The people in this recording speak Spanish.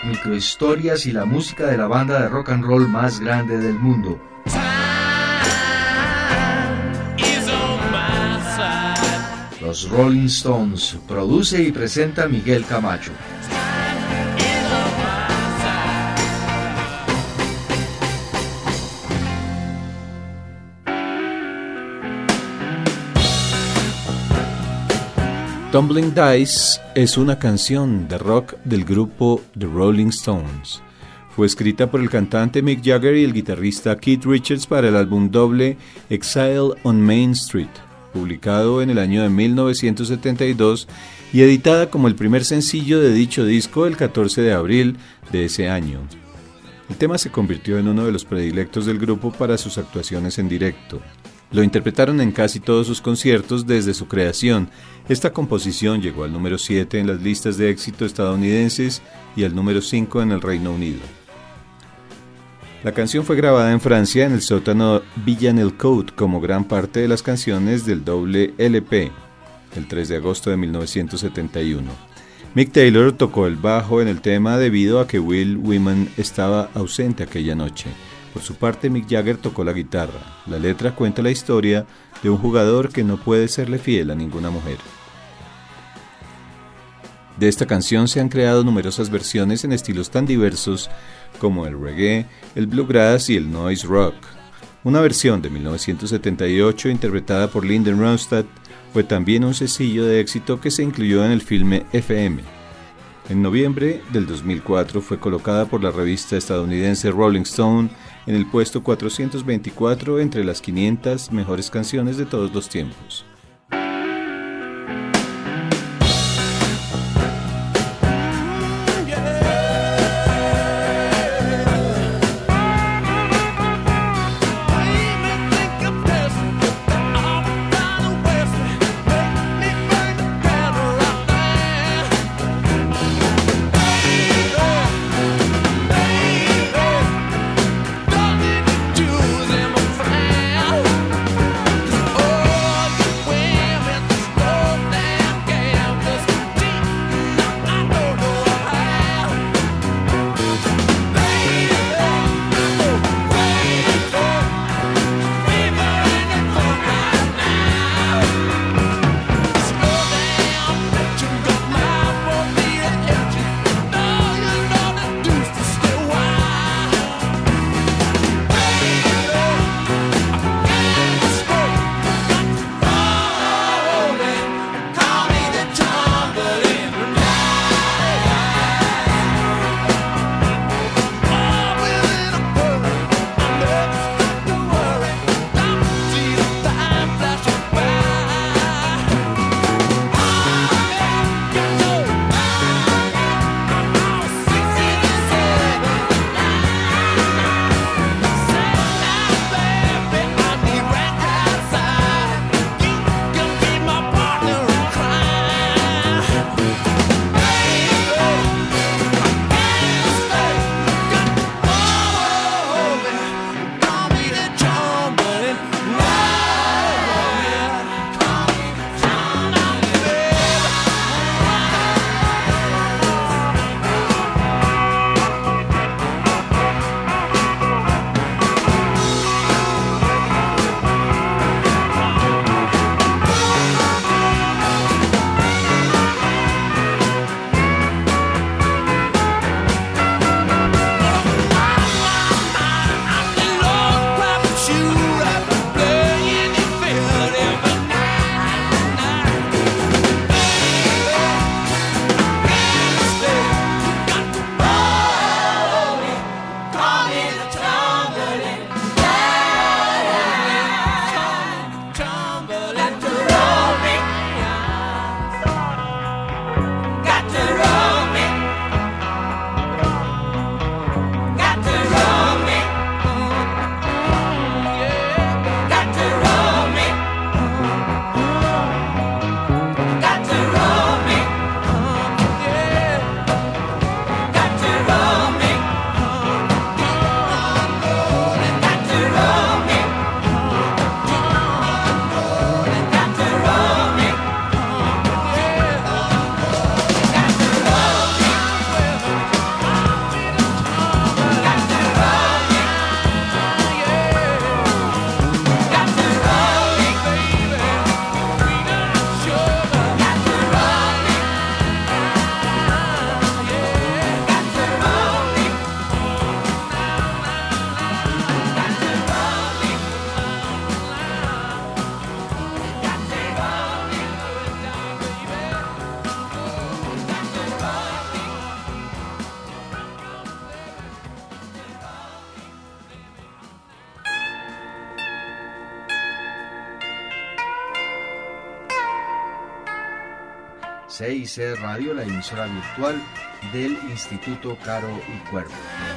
microhistorias y la música de la banda de rock and roll más grande del mundo. Los Rolling Stones, produce y presenta Miguel Camacho. Tumbling Dice es una canción de rock del grupo The Rolling Stones. Fue escrita por el cantante Mick Jagger y el guitarrista Keith Richards para el álbum doble Exile on Main Street, publicado en el año de 1972 y editada como el primer sencillo de dicho disco el 14 de abril de ese año. El tema se convirtió en uno de los predilectos del grupo para sus actuaciones en directo. Lo interpretaron en casi todos sus conciertos desde su creación. Esta composición llegó al número 7 en las listas de éxito estadounidenses y al número 5 en el Reino Unido. La canción fue grabada en Francia en el sótano Villanelle-Côte como gran parte de las canciones del doble LP, el 3 de agosto de 1971. Mick Taylor tocó el bajo en el tema debido a que Will Wyman estaba ausente aquella noche. Por su parte, Mick Jagger tocó la guitarra. La letra cuenta la historia de un jugador que no puede serle fiel a ninguna mujer. De esta canción se han creado numerosas versiones en estilos tan diversos como el reggae, el bluegrass y el noise rock. Una versión de 1978 interpretada por Lyndon Ronstadt fue también un sencillo de éxito que se incluyó en el filme FM. En noviembre del 2004 fue colocada por la revista estadounidense Rolling Stone en el puesto 424 entre las 500 mejores canciones de todos los tiempos. CIC Radio, la emisora virtual del Instituto Caro y Cuervo.